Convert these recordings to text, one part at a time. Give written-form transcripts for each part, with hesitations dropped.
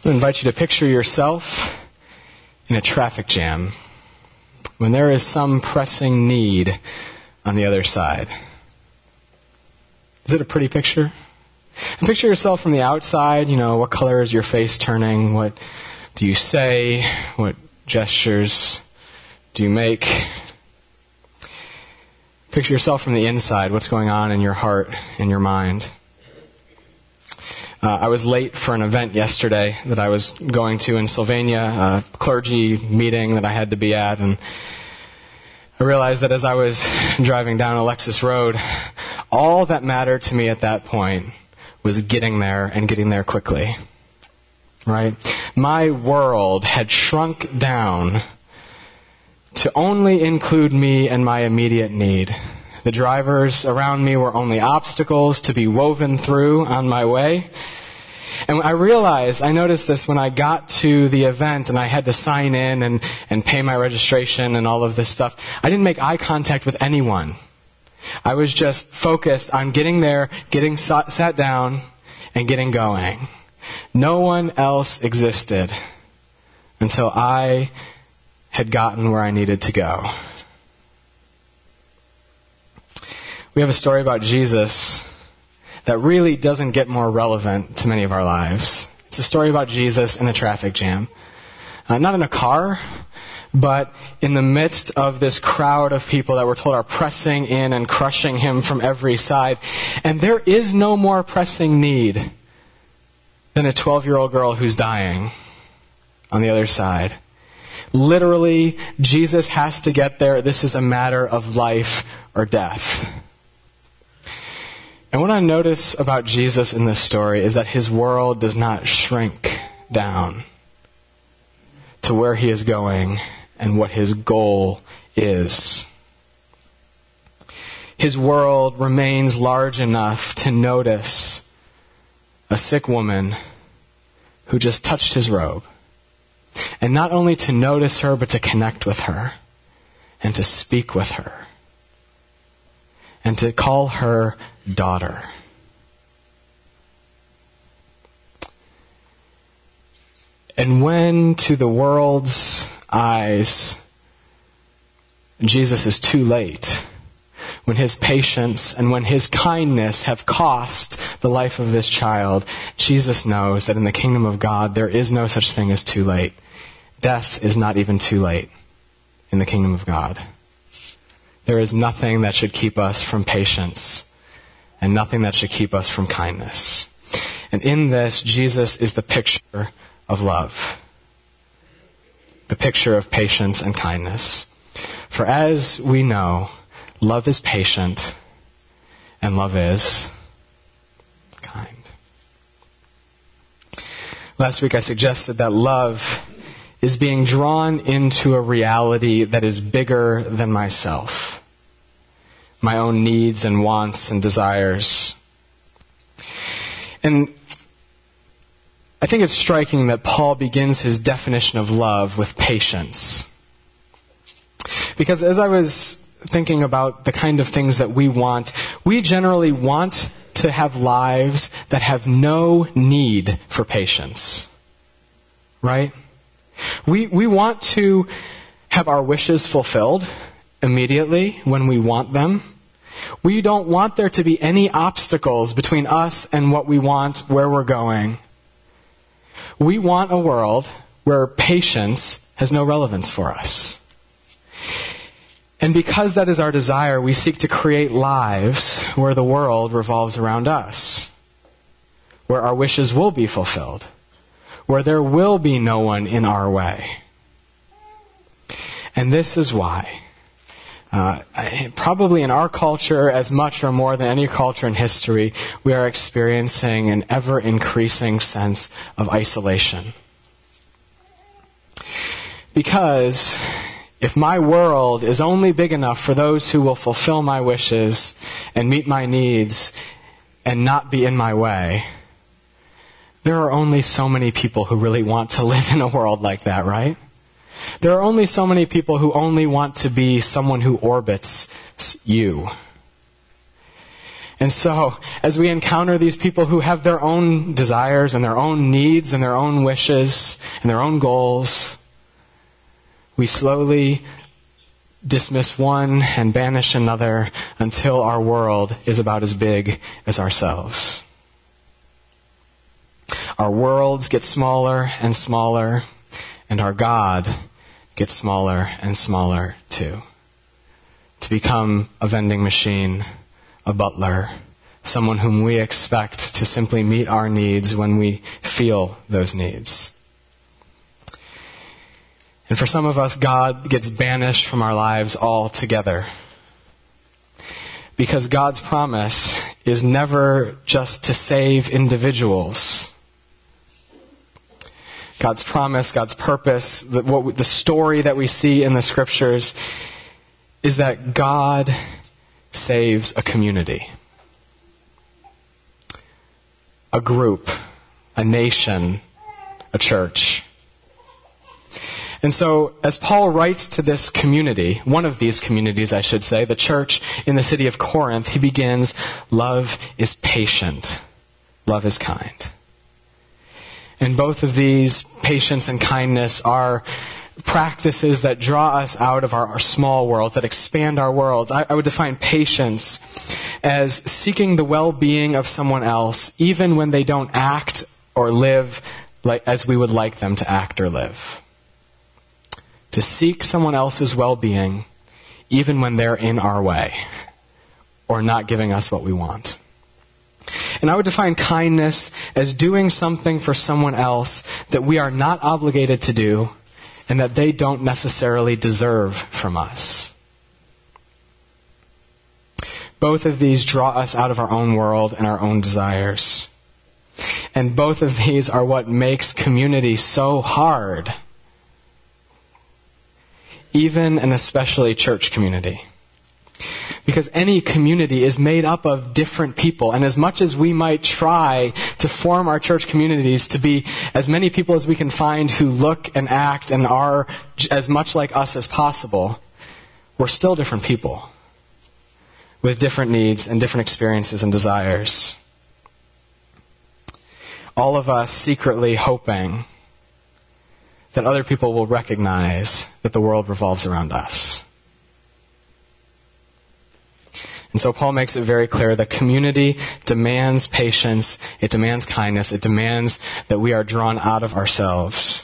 I invite you to picture yourself in a traffic jam when there is some pressing need on the other side. Is it a pretty picture? And picture yourself from the outside. What color is your face turning? What do you say? What gestures do you make? Picture yourself from the inside. What's going on in your heart and your mind? I was late for an event yesterday that I was going to in Sylvania, a clergy meeting that I had to be at, and I realized that as I was driving down Alexis Road, all that mattered to me at that point was getting there and getting there quickly. Right? My world had shrunk down to only include me and my immediate need. The drivers around me were only obstacles to be woven through on my way. And I noticed this when I got to the event and I had to sign in and pay my registration and all of this stuff. I didn't make eye contact with anyone. I was just focused on getting there, getting sat down, and getting going. No one else existed until I had gotten where I needed to go. We have a story about Jesus that really doesn't get more relevant to many of our lives. It's a story about Jesus in a traffic jam. Not in a car, but in the midst of this crowd of people that we're told are pressing in and crushing him from every side. And there is no more pressing need than a 12-year-old girl who's dying on the other side. Literally, Jesus has to get there. This is a matter of life or death. And what I notice about Jesus in this story is that his world does not shrink down to where he is going and what his goal is. His world remains large enough to notice a sick woman who just touched his robe. And not only to notice her, but to connect with her and to speak with her and to call her daughter. And when, to the world's eyes, Jesus is too late, when his patience and when his kindness have cost the life of this child, Jesus knows that in the kingdom of God there is no such thing as too late. Death is not even too late in the kingdom of God. There is nothing that should keep us from patience and nothing that should keep us from kindness. And in this, Jesus is the picture of love, the picture of patience and kindness. For as we know, love is patient and love is kind. Last week I suggested that love is being drawn into a reality that is bigger than myself, my own needs and wants and desires. And I think it's striking that Paul begins his definition of love with patience. Because as I was thinking about the kind of things that we generally want to have lives that have no need for patience. Right? We want to have our wishes fulfilled immediately when we want them. We don't want there to be any obstacles between us and what we want, where we're going. We want a world where patience has no relevance for us. And because that is our desire, we seek to create lives where the world revolves around us, where our wishes will be fulfilled, where there will be no one in our way. And this is why, probably in our culture, as much or more than any culture in history, we are experiencing an ever-increasing sense of isolation. Because if my world is only big enough for those who will fulfill my wishes and meet my needs and not be in my way, there are only so many people who really want to live in a world like that, right? There are only so many people who only want to be someone who orbits you. And so, as we encounter these people who have their own desires and their own needs and their own wishes and their own goals, we slowly dismiss one and banish another until our world is about as big as ourselves. Our worlds get smaller and smaller, and our God gets smaller and smaller too. To become a vending machine, a butler, someone whom we expect to simply meet our needs when we feel those needs. And for some of us, God gets banished from our lives altogether. Because God's promise is never just to save individuals. God's promise, God's purpose, the story that we see in the Scriptures is that God saves a community, a group, a nation, a church. And so, as Paul writes to this community, one of these communities, I should say, the church in the city of Corinth, he begins, love is patient, love is kind. And both of these, patience and kindness, are practices that draw us out of our small worlds, that expand our worlds. I would define patience as seeking the well-being of someone else, even when they don't act or live as we would like them to act or live. To seek someone else's well-being, even when they're in our way or not giving us what we want. And I would define kindness as doing something for someone else that we are not obligated to do and that they don't necessarily deserve from us. Both of these draw us out of our own world and our own desires. And both of these are what makes community so hard. Even and especially church community. Because any community is made up of different people. And as much as we might try to form our church communities to be as many people as we can find who look and act and are as much like us as possible, we're still different people with different needs and different experiences and desires. All of us secretly hoping that other people will recognize that the world revolves around us. And so Paul makes it very clear that community demands patience, it demands kindness, it demands that we are drawn out of ourselves.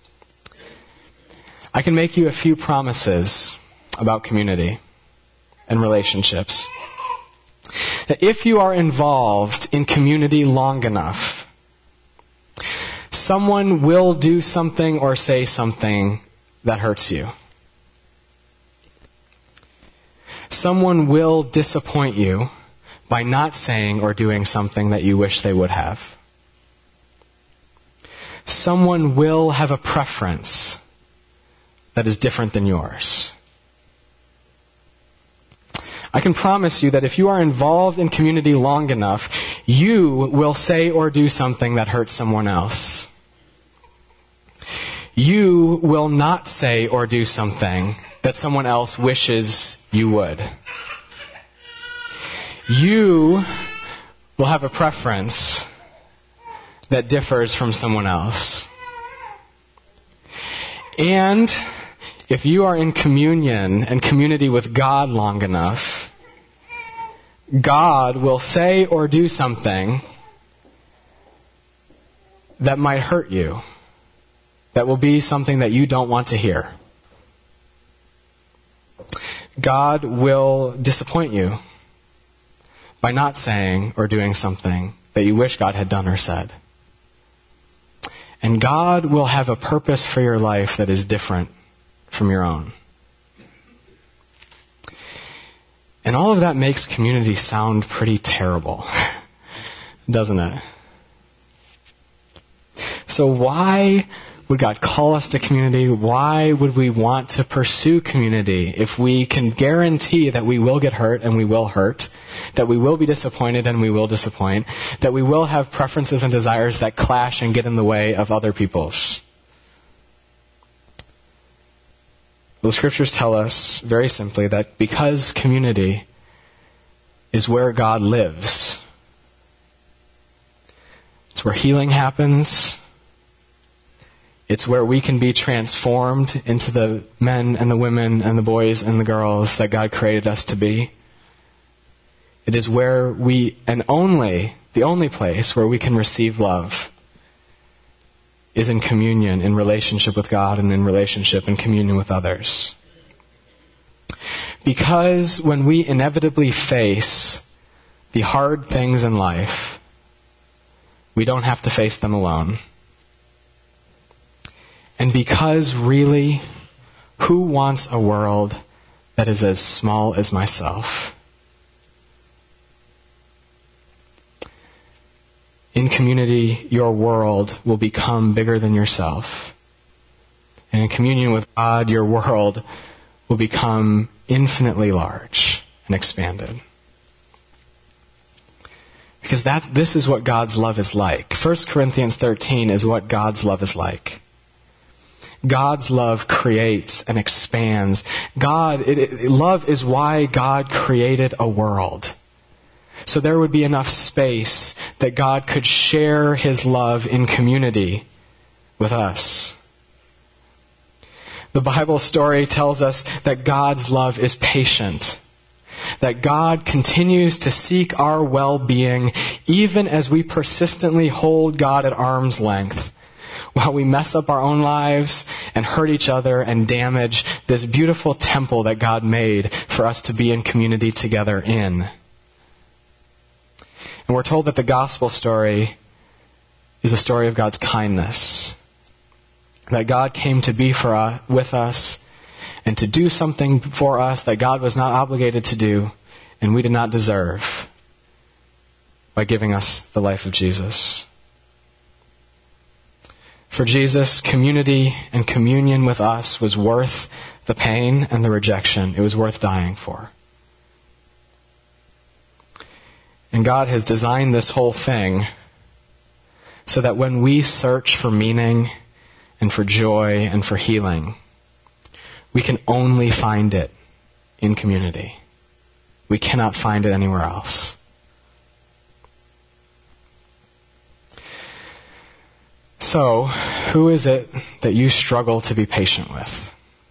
I can make you a few promises about community and relationships. That if you are involved in community long enough, someone will do something or say something that hurts you. Someone will disappoint you by not saying or doing something that you wish they would have. Someone will have a preference that is different than yours. I can promise you that if you are involved in community long enough, you will say or do something that hurts someone else. You will not say or do something that someone else wishes you would. You will have a preference that differs from someone else. And if you are in communion and community with God long enough, God will say or do something that might hurt you, that will be something that you don't want to hear. God will disappoint you by not saying or doing something that you wish God had done or said. And God will have a purpose for your life that is different from your own. And all of that makes community sound pretty terrible, doesn't it? So why would God call us to community? Why would we want to pursue community if we can guarantee that we will get hurt and we will hurt, that we will be disappointed and we will disappoint, that we will have preferences and desires that clash and get in the way of other people's? Well, the Scriptures tell us very simply that because community is where God lives. It's where healing happens. It's where we can be transformed into the men and the women and the boys and the girls that God created us to be. It is where the only place where we can receive love is in communion, in relationship with God and in relationship and communion with others. Because when we inevitably face the hard things in life, we don't have to face them alone. And because really, who wants a world that is as small as myself? In community, your world will become bigger than yourself. And in communion with God, your world will become infinitely large and expanded. Because this is what God's love is like. 1 Corinthians 13 is what God's love is like. God's love creates and expands. Love is why God created a world. So there would be enough space that God could share His love in community with us. The Bible story tells us that God's love is patient. That God continues to seek our well-being even as we persistently hold God at arm's length, while we mess up our own lives and hurt each other and damage this beautiful temple that God made for us to be in community together in. And we're told that the gospel story is a story of God's kindness. That God came to be with us and to do something for us that God was not obligated to do and we did not deserve by giving us the life of Jesus. For Jesus, community and communion with us was worth the pain and the rejection. It was worth dying for. And God has designed this whole thing so that when we search for meaning and for joy and for healing, we can only find it in community. We cannot find it anywhere else. So, who is it that you struggle to be patient with?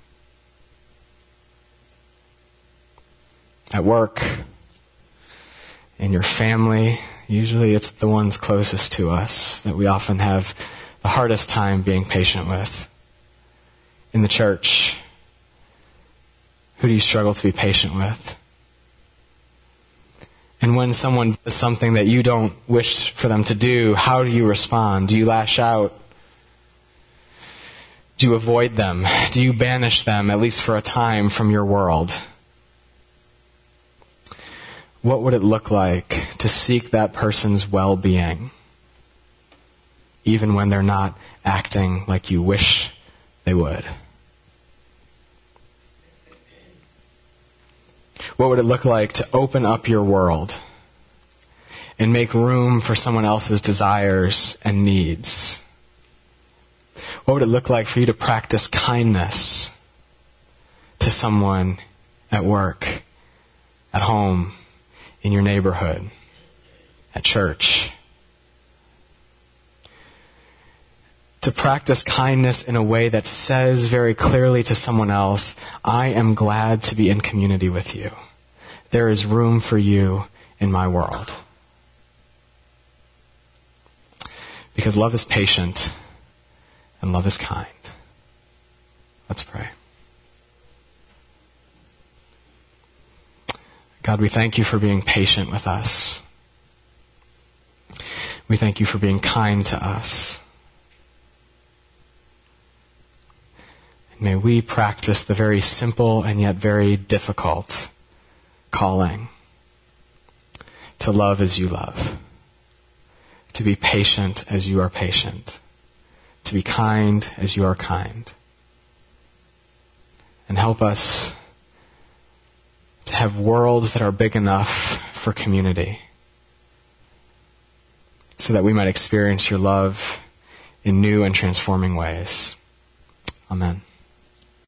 At work, in your family, usually it's the ones closest to us that we often have the hardest time being patient with. In the church, who do you struggle to be patient with? And when someone does something that you don't wish for them to do, how do you respond? Do you lash out? Do you avoid them? Do you banish them, at least for a time, from your world? What would it look like to seek that person's well-being, even when they're not acting like you wish they would? What would it look like to open up your world and make room for someone else's desires and needs? What would it look like for you to practice kindness to someone at work, at home, in your neighborhood, at church? To practice kindness in a way that says very clearly to someone else, I am glad to be in community with you. There is room for you in my world. Because love is patient and love is kind. Let's pray. God, we thank you for being patient with us. We thank you for being kind to us. And may we practice the very simple and yet very difficult calling to love as you love, to be patient as you are patient, to be kind as you are kind. And help us to have worlds that are big enough for community so that we might experience your love in new and transforming ways. Amen.